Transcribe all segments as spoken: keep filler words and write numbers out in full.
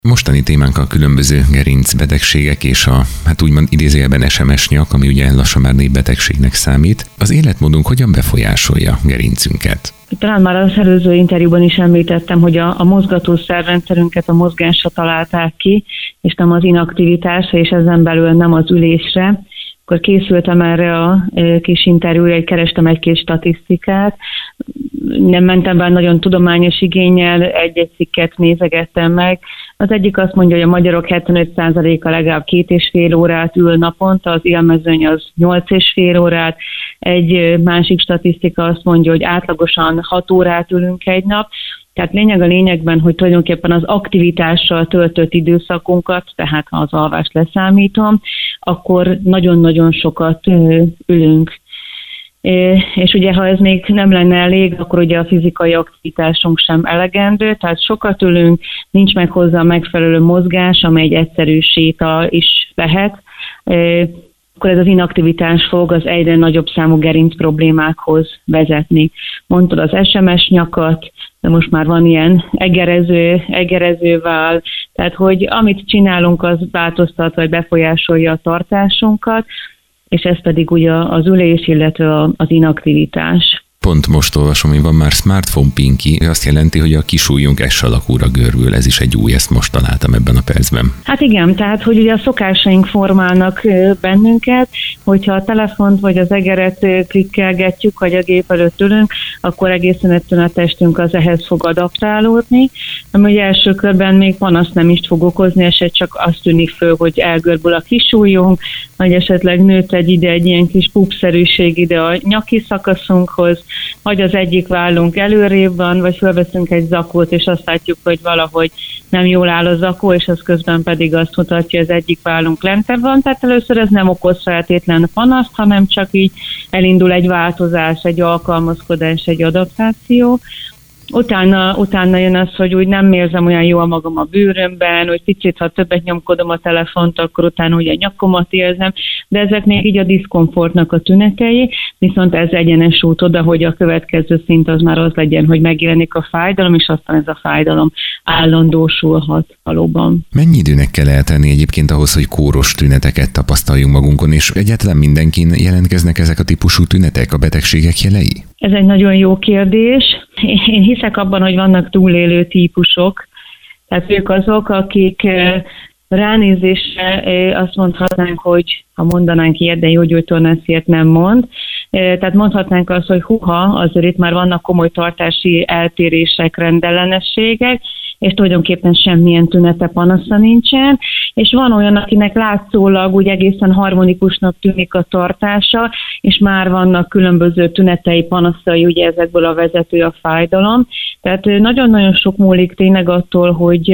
Mostani témánk a különböző gerincbetegségek és a, hát úgymond idézőjelben es em es nyak, ami ugye lassan már névbetegségnek számít. Az életmódunk hogyan befolyásolja gerincünket? Talán már az előző interjúban is említettem, hogy a, a mozgatószervrendszerünket a mozgásra találták ki, és nem az inaktivitásra, és ezen belül nem az ülésre. Akkor készültem erre a kis interjúra, hogy kerestem egy-két statisztikát. Nem mentem be nagyon tudományos igénnyel, egy-egy cikket nézegettem meg. Az egyik azt mondja, hogy a magyarok hetvenöt százaléka legalább két és fél órát ül naponta, az élmezőny az nyolc és fél órát. Egy másik statisztika azt mondja, hogy átlagosan hat órát ülünk egy nap. Tehát lényeg a lényegben, hogy tulajdonképpen az aktivitással töltött időszakunkat, tehát ha az alvást leszámítom, akkor nagyon-nagyon sokat ülünk. És ugye, ha ez még nem lenne elég, akkor ugye a fizikai aktivitásunk sem elegendő, tehát sokat ülünk, nincs meg hozzá a megfelelő mozgás, amely egy egyszerű séta is lehet, akkor ez az inaktivitás fog az egyre nagyobb számú gerinc problémákhoz vezetni. Mondtad az es em es nyakat, de most már van ilyen egerező, egerező vál, tehát hogy amit csinálunk, az változtat, vagy befolyásolja a tartásunkat, és ez pedig ugye az ülés, illetve az inaktivitás. Pont most olvasom, hogy van már smartphone pinky, azt jelenti, hogy a kisujjunk S alakúra görbül, ez is egy új, ezt most találtam ebben a percben. Hát igen, tehát hogy ugye a szokásaink formálnak bennünket, hogyha a telefont vagy az egeret klikkelgetjük, vagy a gép előtt ülünk, akkor egészen egyszerűen a testünk az ehhez fog adaptálódni, ami ugye első körben még panaszt nem is fog okozni, eset csak azt tűnik föl, hogy elgörbül a kisujjunk, vagy esetleg nőtt egy ide egy ilyen kis pupszerűség ide a nyaki szakaszunkhoz, vagy az egyik vállunk előrébb van, vagy felveszünk egy zakót, és azt látjuk, hogy valahogy nem jól áll a zakó, és az közben pedig azt mutatja, hogy az egyik vállunk lentebb van. Tehát először ez nem okoz feltétlen panaszt, hanem csak így elindul egy változás, egy alkalmazkodás, egy adaptáció. Utána, utána jön az, hogy úgy nem érzem olyan jól magam a bőrömben, hogy picit, ha többet nyomkodom a telefont, akkor utána ugye a nyakomat érzem, de ezek még így a diszkomfortnak a tünetei, viszont ez egyenes út oda, hogy a következő szint az már az legyen, hogy megjelenik a fájdalom, és aztán ez a fájdalom állandósulhat valóban. Mennyi időnek kell eltenni egyébként ahhoz, hogy kóros tüneteket tapasztaljunk magunkon, és egyáltalán mindenkin jelentkeznek ezek a típusú tünetek, a betegségek jelei? Ez egy nagyon jó kérdés. Én hiszek abban, hogy vannak túlélő típusok, tehát ők azok, akik ránézésre azt mondhatnánk, hogy ha mondanánk ilyet, de jó gyógytornász ilyet nem mond. Tehát mondhatnánk azt, hogy huha, azért itt már vannak komoly tartási eltérések, rendellenességek, és tulajdonképpen semmilyen tünete, panasza nincsen, és van olyan, akinek látszólag úgy egészen harmonikusnak tűnik a tartása, és már vannak különböző tünetei, panaszai, ugye ezekből a vezető a fájdalom. Tehát nagyon-nagyon sok múlik tényleg attól, hogy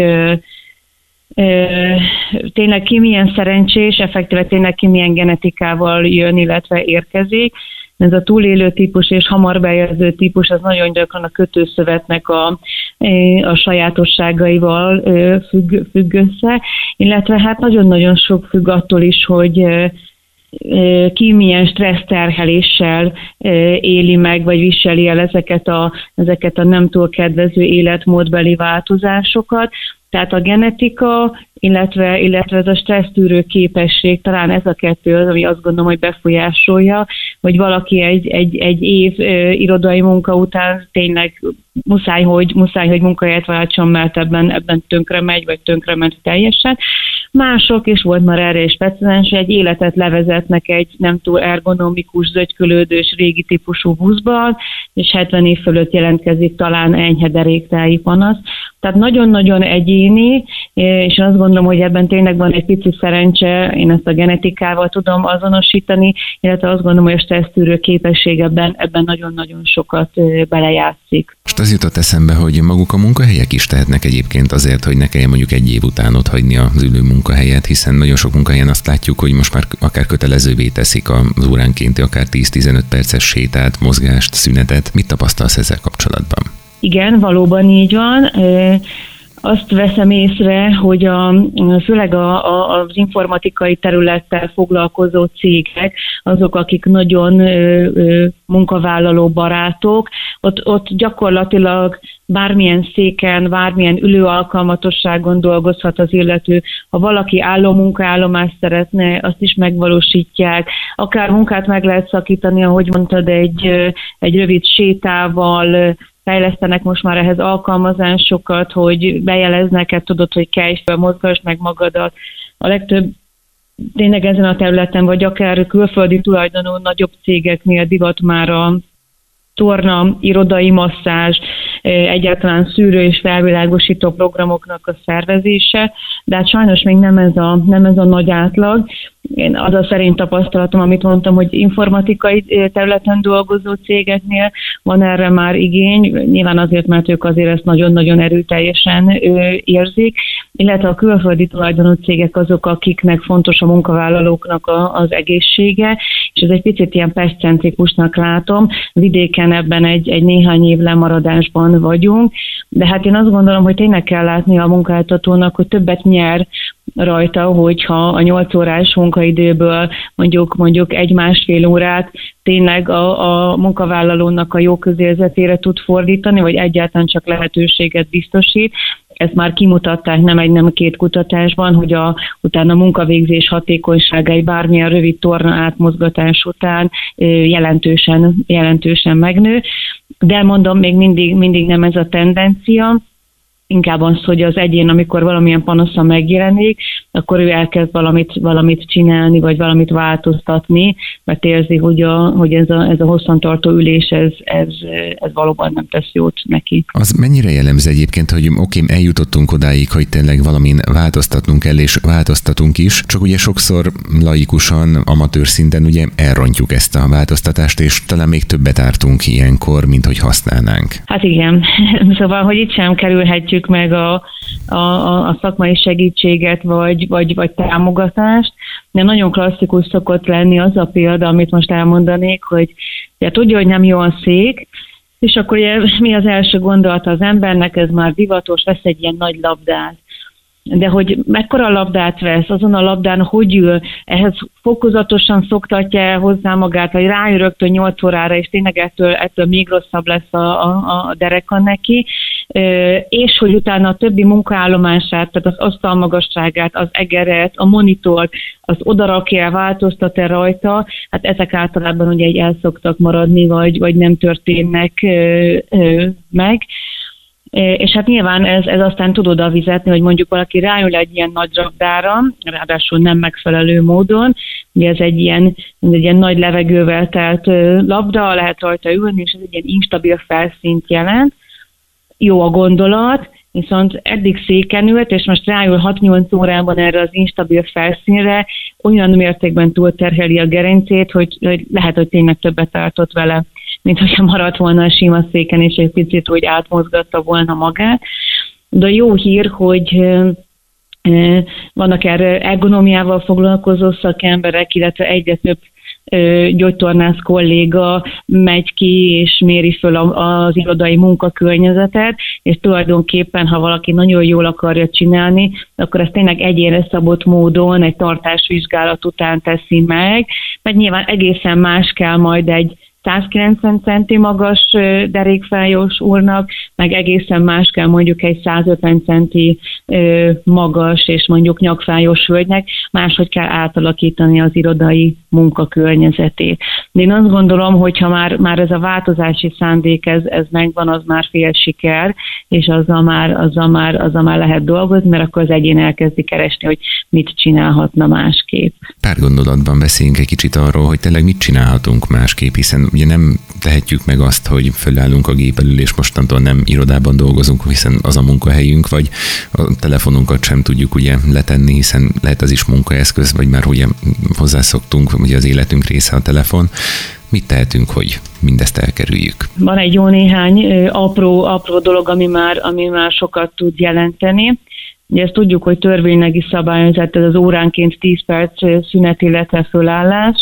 tényleg ki milyen szerencsés, effektíve tényleg ki milyen genetikával jön, illetve érkezik. Ez a túlélő típus és hamar bejelző típus, az nagyon gyakran a kötőszövetnek a, a sajátosságaival függ, függ össze, illetve hát nagyon-nagyon sok függ attól is, hogy ki milyen stresszterheléssel éli meg, vagy viseli el ezeket a, ezeket a nem túl kedvező életmódbeli változásokat. Tehát a genetika, illetve, illetve ez a stressztűrő képesség, talán ez a kettő az, ami azt gondolom, hogy befolyásolja, hogy valaki egy, egy, egy év ö, irodai munka után tényleg muszáj, hogy, muszáj, hogy munkahelyet váltson, mert ebben, ebben tönkre megy, vagy tönkre ment teljesen. Mások, és volt már erre is precedens, egy életet levezetnek egy nem túl ergonomikus, zögykölődős, régi típusú buszban, és hetven év fölött jelentkezik talán enyhe deréktáji panasz. Tehát nagyon-nagyon egyéni, és azt gondolom, hogy ebben tényleg van egy pici szerencse, én ezt a genetikával tudom azonosítani, illetve azt gondolom, hogy a stressztűrő képesség ebben, ebben nagyon-nagyon sokat belejátszik. Most az jutott eszembe, hogy maguk a munkahelyek is tehetnek egyébként azért, hogy ne kelljen mondjuk egy év után otthagyni az ülő munkahelyet, hiszen nagyon sok munkahelyen azt látjuk, hogy most már akár kötelezővé teszik az óránkénti, akár tíz-tizenöt perces sétát, mozgást, szünetet. Mit tapasztalsz ezzel kapcsolatban? Igen, valóban így van. azt veszem észre, hogy a, főleg a, a, az informatikai területtel foglalkozó cégek, azok, akik nagyon ö, ö, munkavállaló barátok, ott, ott gyakorlatilag bármilyen széken, bármilyen ülőalkalmatosságon dolgozhat az illető. Ha valaki álló munkaállomást szeretne, azt is megvalósítják. Akár munkát meg lehet szakítani, ahogy mondtad, egy, egy rövid sétával, fejlesztenek most már ehhez alkalmazásokat, hogy bejeleznek, tudod, hogy kelj fel, mozgasd meg magadat. A legtöbb tényleg ezen a területen, vagy akár külföldi tulajdonú nagyobb cégeknél divat már a torna, irodai masszázs, egyáltalán szűrő és felvilágosító programoknak a szervezése, de hát sajnos még nem ez a, nem ez a nagy átlag. Én az a szerint tapasztalatom, amit mondtam, hogy informatikai területen dolgozó cégeknél van erre már igény, nyilván azért, mert ők azért ezt nagyon-nagyon erőteljesen érzik, illetve a külföldi tulajdonú cégek azok, akiknek fontos a munkavállalóknak a, az egészsége, és ez egy picit ilyen pestcentrikusnak látom, vidéken ebben egy, egy néhány év lemaradásban vagyunk, de hát én azt gondolom, hogy tényleg kell látni a munkáltatónak, hogy többet nyer rajta, hogyha a nyolc órás munkaidőből mondjuk, mondjuk egy-másfél órát tényleg a, a munkavállalónak a jó közérzetére tud fordítani, vagy egyáltalán csak lehetőséget biztosít. Ezt már kimutatták nem egy, nem két kutatásban, hogy a, utána a munkavégzés hatékonyságai bármilyen rövid torna átmozgatás után jelentősen, jelentősen megnő. De mondom, még mindig, mindig nem ez a tendencia. Inkább az, hogy az egyén, amikor valamilyen panasza megjelenik, akkor ő elkezd valamit, valamit csinálni, vagy valamit változtatni, mert érzi, hogy, a, hogy ez, a, ez a hosszantartó ülés, ez, ez, ez valóban nem tesz jót neki. Az mennyire jellemző egyébként, hogy oké, eljutottunk odáig, hogy tényleg valamin változtatnunk kell, és változtatunk is, csak ugye sokszor laikusan, amatőr szinten ugye elrontjuk ezt a változtatást, és talán még többet ártunk ilyenkor, mint hogy használnánk. Hát igen, szóval, hogy itt sem kerülhetjük meg a, a, a szakmai segítséget, vagy, vagy, vagy támogatást, de nagyon klasszikus szokott lenni az a példa, amit most elmondanék, hogy ugye, tudja, hogy nem jó a szék, és akkor ugye, mi az első gondolata az embernek, ez már divatos, vesz egy ilyen nagy labdát. De hogy mekkora labdát vesz, azon a labdán hogy ül, ehhez fokozatosan szoktatja hozzá magát, vagy rájön rögtön nyolc órára, és tényleg ettől, ettől még rosszabb lesz a, a, a dereka neki, és hogy utána a többi munkaállomását, tehát az asztalmagasságát, az egeret, a monitort, az odarakja, változtat-e rajta, hát ezek általában ugye egy el szoktak maradni, vagy, vagy nem történnek meg. És hát nyilván ez, ez aztán tud oda vizetni, hogy mondjuk valaki rájön egy ilyen nagy rabdára, ráadásul nem megfelelő módon, ugye ez egy ilyen, ez egy ilyen nagy levegővel telt labda, lehet rajta ülni, és ez egy ilyen instabil felszínt jelent. Jó a gondolat, viszont eddig széken ült, és most rájön hat-nyolc órában erre az instabil felszínre, olyan mértékben túlterheli a gerincét, hogy, hogy lehet, hogy tényleg többet tartott vele, mint hogyha maradt volna a sima széken, és egy picit úgy átmozgatta volna magát. De jó hír, hogy vannak erre ergonómiával foglalkozó szakemberek, illetve egyre több gyógytornász kolléga megy ki és méri föl az irodai munkakörnyezetet, és tulajdonképpen, ha valaki nagyon jól akarja csinálni, akkor ezt tényleg egyénre szabott módon egy tartásvizsgálat után teszi meg, mert nyilván egészen más kell majd egy százkilencven centi magas derékfájós úrnak, meg egészen más kell mondjuk egy százötven centi magas és mondjuk nyakfájós hölgynek, máshogy kell átalakítani az irodai munkakörnyezetét. De én azt gondolom, hogy ha már, már ez a változási szándék, ez, ez megvan, az már fél siker, és azzal már, azzal, már, azzal már lehet dolgozni, mert akkor az egyén elkezdi keresni, hogy mit csinálhatna másképp. Pár gondolatban beszéljünk egy kicsit arról, hogy tényleg mit csinálhatunk másképp, hiszen ugye nem tehetjük meg azt, hogy fölállunk a gép elől, és mostantól nem irodában dolgozunk, hiszen az a munkahelyünk, vagy a telefonunkat sem tudjuk ugye letenni, hiszen lehet az is munkaeszköz, vagy már ugye hozzászoktunk, ugye az életünk része a telefon. Mit tehetünk, hogy mindezt elkerüljük? Van egy jó néhány apró, apró dolog, ami már, ami már sokat tud jelenteni. Ugye ezt tudjuk, hogy törvényleg is szabályozott ez az óránként tíz perc szünet, illetve fölállás,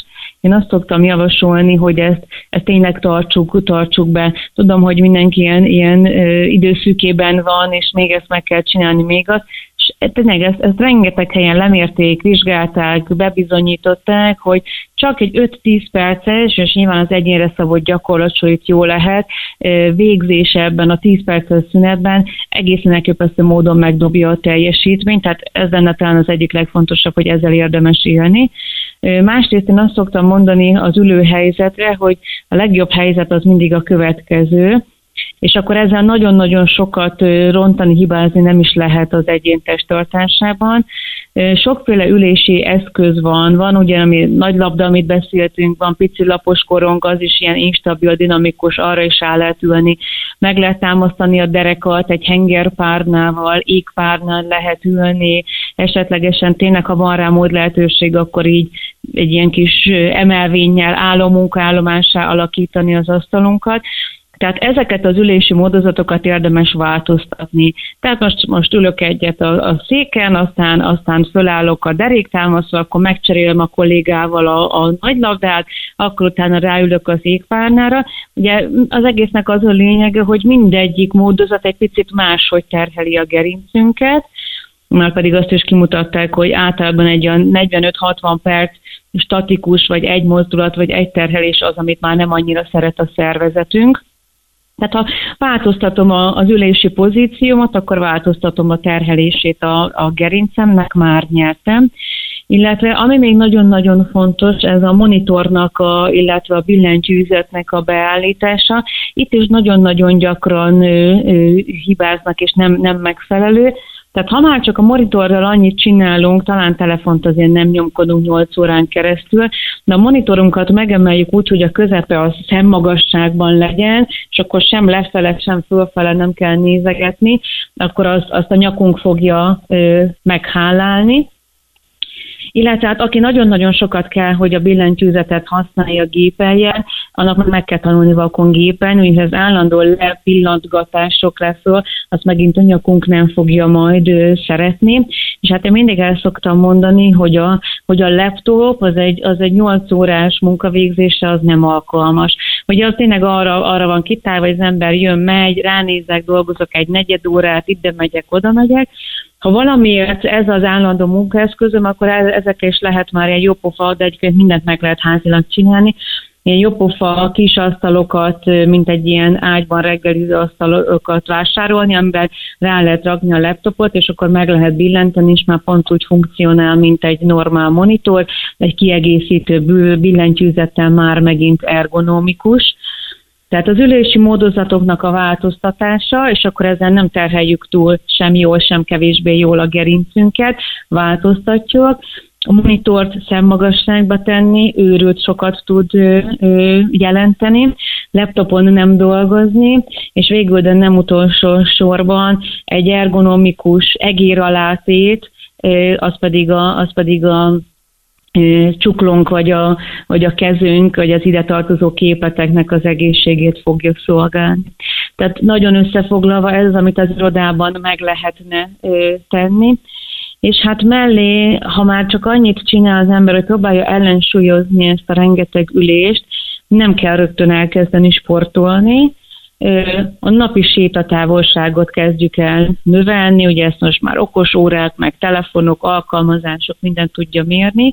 én azt szoktam javasolni, hogy ezt, ezt tényleg tartsuk, tartsuk be. Tudom, hogy mindenki ilyen, ilyen időszűkében van, és még ezt meg kell csinálni, még azt. És tényleg ezt, ezt rengeteg helyen lemérték, vizsgálták, bebizonyították, hogy csak egy öt-tíz perces, és nyilván az egyénre szabott gyakorlat, hogy itt jó lehet, végzése ebben a tíz perces szünetben egészen elképesztő módon megdobja a teljesítményt, tehát ez lenne talán az egyik legfontosabb, hogy ezzel érdemes élni. Másrészt én azt szoktam mondani az ülőhelyzetre, hogy a legjobb helyzet az mindig a következő, és akkor ezzel nagyon-nagyon sokat rontani, hibázni nem is lehet az egyén testtartásában. Sokféle ülési eszköz van, van ugye, ami nagy labda, amit beszéltünk, van pici lapos korong, az is ilyen instabil, dinamikus, arra is rá lehet ülni. Meg lehet támasztani a derekat, egy hengerpárnával, égpárnál lehet ülni, esetlegesen tényleg, ha van rá mód lehetőség, akkor így egy ilyen kis emelvénnyel állómunkaállomássá alakítani az asztalunkat. Tehát ezeket az ülési módozatokat érdemes változtatni. Tehát most, most ülök egyet a, a széken, aztán, aztán fölállok a deréktámaszra, akkor megcserélem a kollégával a, a nagylabdát, akkor utána ráülök az égpárnára. Ugye az egésznek az a lényege, hogy mindegyik módozat egy picit máshogy terheli a gerincünket, már pedig azt is kimutatták, hogy általában egy olyan negyvenöt-hatvan perc statikus, vagy egy mozdulat, vagy egy terhelés az, amit már nem annyira szeret a szervezetünk. Tehát ha változtatom az ülési pozíciómat, akkor változtatom a terhelését a, a gerincemnek, már nyertem. Illetve ami még nagyon-nagyon fontos, ez a monitornak, a, illetve a billentyűzetnek a beállítása. Itt is nagyon-nagyon gyakran ö, ö, hibáznak, és nem, nem megfelelő. Tehát ha már csak a monitorral annyit csinálunk, talán telefont azért nem nyomkodunk nyolc órán keresztül, de a monitorunkat megemeljük úgy, hogy a közepe a szemmagasságban legyen, és akkor sem lefele, sem fölfele nem kell nézegetni, akkor azt, azt a nyakunk fogja ö, meghálálni. Illetve hát aki nagyon-nagyon sokat kell, hogy a billentyűzetet használja, gépeljen, annak meg kell tanulni vakon gépelni, hogy ez állandó lepillantgatások lesz, azt megint a nyakunk nem fogja majd szeretni. És hát én mindig el szoktam mondani, hogy a, hogy a laptop az egy, az egy nyolc órás munkavégzése, az nem alkalmas. Ugye az tényleg arra, arra van kitálva, hogy az ember jön, megy, ránézek, dolgozok egy negyed órát, ide megyek, oda megyek. Ha valamiért ez az állandó munkaeszközöm, akkor ezekkel is lehet már egy jópofa, de egyébként mindent meg lehet házilag csinálni. Ilyen jópofa kis asztalokat, mint egy ilyen ágyban reggeliző asztalokat vásárolni, amiben rá lehet rakni a laptopot, és akkor meg lehet billenteni, és már pont úgy funkcionál, mint egy normál monitor, egy kiegészítő billentyűzettel már megint ergonomikus. Tehát az ülési módozatoknak a változtatása, és akkor ezzel nem terheljük túl sem jól, sem kevésbé jól a gerincünket, változtatjuk. A monitort szemmagasságba tenni, őrült sokat tud ö, ö, jelenteni, laptopon nem dolgozni, és végül, de nem utolsó sorban egy ergonomikus egéralátét, ö, az pedig a, az pedig a csuklónk, vagy a, vagy a kezünk, vagy az ide tartozó képeteknek az egészségét fogja szolgálni. Tehát nagyon összefoglalva ez az, amit az irodában meg lehetne ö, tenni. És hát mellé, ha már csak annyit csinál az ember, hogy próbálja ellensúlyozni ezt a rengeteg ülést, nem kell rögtön elkezdeni sportolni. A napi sétatávolságot kezdjük el növelni, ugye ezt most már okos órák, meg telefonok, alkalmazások, mindent tudja mérni.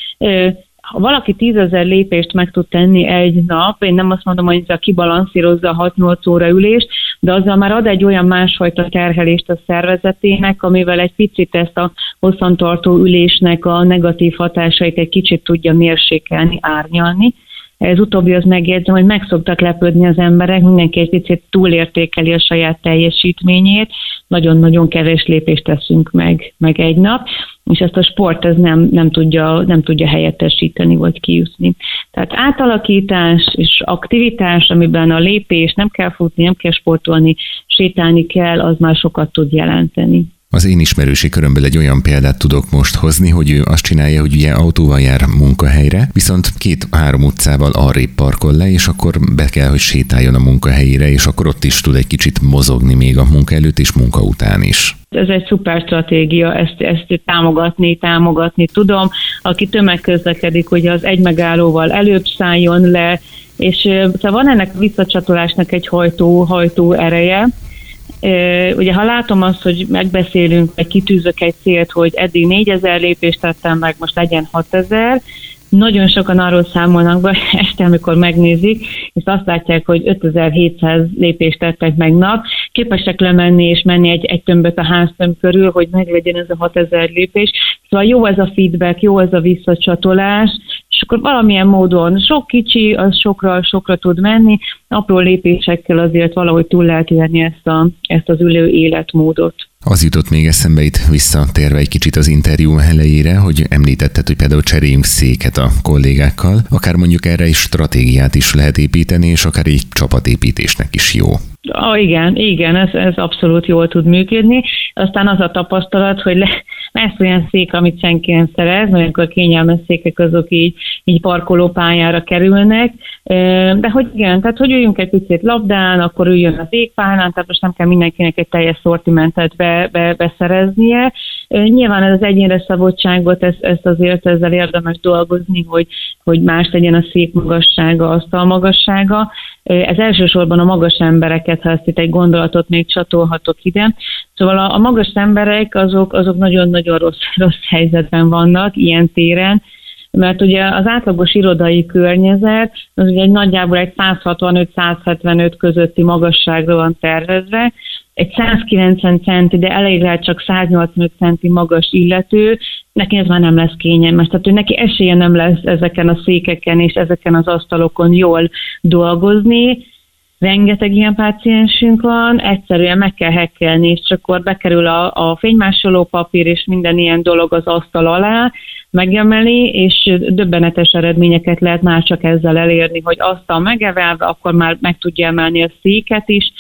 Ha valaki tízezer lépést meg tud tenni egy nap, én nem azt mondom, hogy ezzel kibalanszírozza a hat-nyolc óra ülést, de azzal már ad egy olyan másfajta terhelést a szervezetének, amivel egy picit ezt a hosszantartó ülésnek a negatív hatásait egy kicsit tudja mérsékelni, árnyalni. Ez utóbbi az megjegyzem, hogy meg szoktak lepődni az emberek, mindenki egy picit túlértékeli a saját teljesítményét, nagyon-nagyon kevés lépést teszünk meg, meg egy nap, és ezt a sport ez nem, nem, tudja, nem tudja helyettesíteni vagy kiütni. Tehát átalakítás és aktivitás, amiben a lépés, nem kell futni, nem kell sportolni, sétálni kell, az már sokat tud jelenteni. Az én ismerősi körömből egy olyan példát tudok most hozni, hogy ő azt csinálja, hogy ugye autóval jár munkahelyre, viszont két-három utcával arrébb parkol le, és akkor be kell, hogy sétáljon a munkahelyére, és akkor ott is tud egy kicsit mozogni még a munka előtt és munka után is. Ez egy szuper stratégia, ezt, ezt támogatni, támogatni tudom. Aki tömegközlekedik, hogy az egy megállóval előbb szálljon le, és szóval van ennek a visszacsatolásnak egy hajtó, hajtó ereje. Ugye ha látom azt, hogy megbeszélünk, vagy kitűzök egy célt, hogy eddig négyezer lépést tettem meg, most legyen hatezer, nagyon sokan arról számolnak be este, amikor megnézik, és azt látják, hogy ötezer-hétszáz lépést tettek meg nap, képesek lemenni és menni egy, egy tömböt a háztömb körül, hogy meglegyen ez a hatezer lépés. Szóval jó ez a feedback, jó ez a visszacsatolás, és akkor valamilyen módon sok kicsi, az sokra, sokra tud menni, apró lépésekkel azért valahogy túl lehet élni ezt, a, ezt az ülő életmódot. Az jutott még eszembe itt visszatérve egy kicsit az interjú elejére, hogy említetted, hogy például cseréljünk széket a kollégákkal, akár mondjuk erre is stratégiát is lehet építeni, és akár egy csapatépítésnek is jó. Ah, igen, igen, ez, ez abszolút jól tud működni. Aztán az a tapasztalat, hogy le, lesz olyan szék, amit senki nem szerez, olyankor kényelmes székek azok így, így parkolópályára kerülnek, de hogy igen, tehát hogy üljünk egy picit labdán, akkor üljön az égpályán, tehát most nem kell mindenkinek egy teljes szortimentet be, be, beszereznie. Nyilván ez az egyénre szabottságot, ezt, ezt azért ezzel érdemes dolgozni, hogy, hogy más legyen a szék magassága, asztal magassága. Ez elsősorban a magas embereket, ha ezt itt egy gondolatot még csatolhatok ide. Szóval a, a magas emberek azok, azok nagyon-nagyon rossz, rossz helyzetben vannak ilyen téren, mert ugye az átlagos irodai környezet az ugye egy nagyjából egy száz hatvanöt-száz hetvenöt közötti magasságra van tervezve, egy száz kilencven centi, de elég lehet csak száz nyolcvanöt centi magas illető, neki ez már nem lesz kényelmes. Tehát hogy neki esélye nem lesz ezeken a székeken és ezeken az asztalokon jól dolgozni. Rengeteg ilyen páciensünk van, egyszerűen meg kell hekkelni, és csak akkor bekerül a, a fénymásoló papír és minden ilyen dolog az asztal alá, megemeli, és döbbenetes eredményeket lehet már csak ezzel elérni, hogy asztal megevelve, akkor már meg tudja emelni a széket is,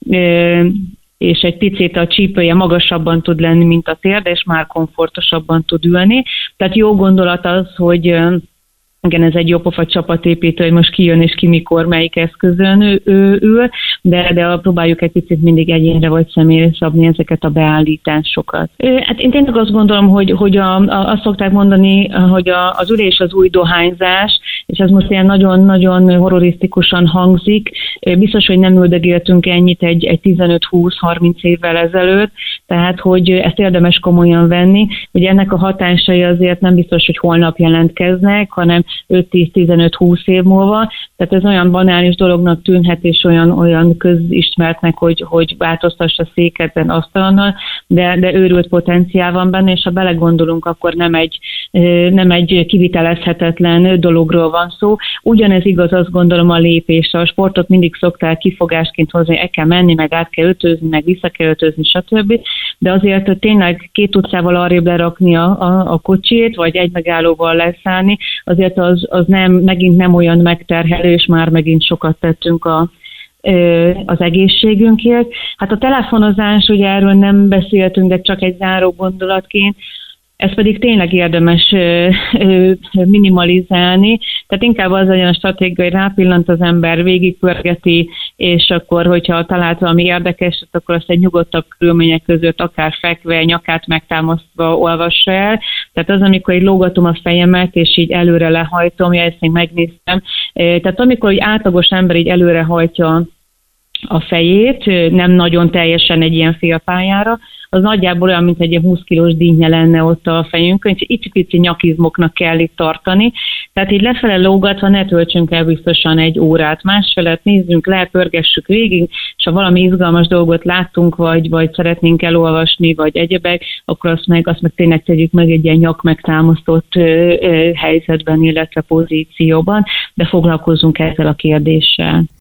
és egy picit a csípője magasabban tud lenni, mint a térde, és már komfortosabban tud ülni. Tehát jó gondolat az, hogy igen, ez egy jó pofa csapatépítő, hogy most ki jön és ki mikor, melyik eszközön ő, ő ül, de, de próbáljuk egy picit mindig egyénre vagy személyre szabni ezeket a beállításokat. Hát én tényleg azt gondolom, hogy, hogy a, a, azt szokták mondani, hogy a, az ülés az új dohányzás, és ez most ilyen nagyon-nagyon horrorisztikusan hangzik. Biztos, hogy nem üldögéltünk ennyit egy, egy tizenöt-húsz-harminc évvel ezelőtt, tehát hogy ezt érdemes komolyan venni. Ugye ennek a hatásai azért nem biztos, hogy holnap jelentkeznek, hanem öt-tíz-tizenöt-húsz év múlva. Tehát ez olyan banális dolognak tűnhet, és olyan, olyan közismertnek, hogy, hogy változtassa széketen, asztalonnal, de, de őrült potenciál van benne, és ha belegondolunk, akkor nem egy, nem egy kivitelezhetetlen dologról van szó. Ugyanez igaz, azt gondolom, a lépésre. A sportot mindig szokták kifogásként hozni, el kell menni, meg át kell ötözni, meg vissza kell ötözni, stb. De azért, hogy tényleg két utcával arrébb lerakni a, a, a kocsét, vagy egy megállóval leszállni, azért az, az nem, megint nem olyan megterhelő, és már megint sokat tettünk a, az egészségünkért. Hát a telefonozás, ugye erről nem beszéltünk, de csak egy záró gondolatként, ez pedig tényleg érdemes minimalizálni, tehát inkább az legyen a stratégia, hogy rápillant az ember, végigpörgeti, és akkor, hogyha talált valami érdekeset, akkor azt egy nyugodtabb körülmények között, akár fekve, nyakát megtámasztva olvassa el. Tehát az, amikor így lógatom a fejemet, és így előre lehajtom, ja, ezt még megnéztem. Tehát amikor egy átlagos ember így előre hajtja a fejét, nem nagyon teljesen egy ilyen félpályára, az nagyjából olyan, mint egy ilyen húsz kilós dinnye lenne ott a fejünkön, és icipici nyakizmoknak kell itt tartani. Tehát így lefele lógatva ne töltsünk el biztosan egy órát. Másfelet nézzünk le, pörgessük végig, és ha valami izgalmas dolgot láttunk, vagy, vagy szeretnénk elolvasni, vagy egyebek, akkor azt meg, azt meg tényleg tegyük meg egy ilyen nyak megtámasztott ö, ö, helyzetben, illetve pozícióban, de foglalkozzunk ezzel a kérdéssel.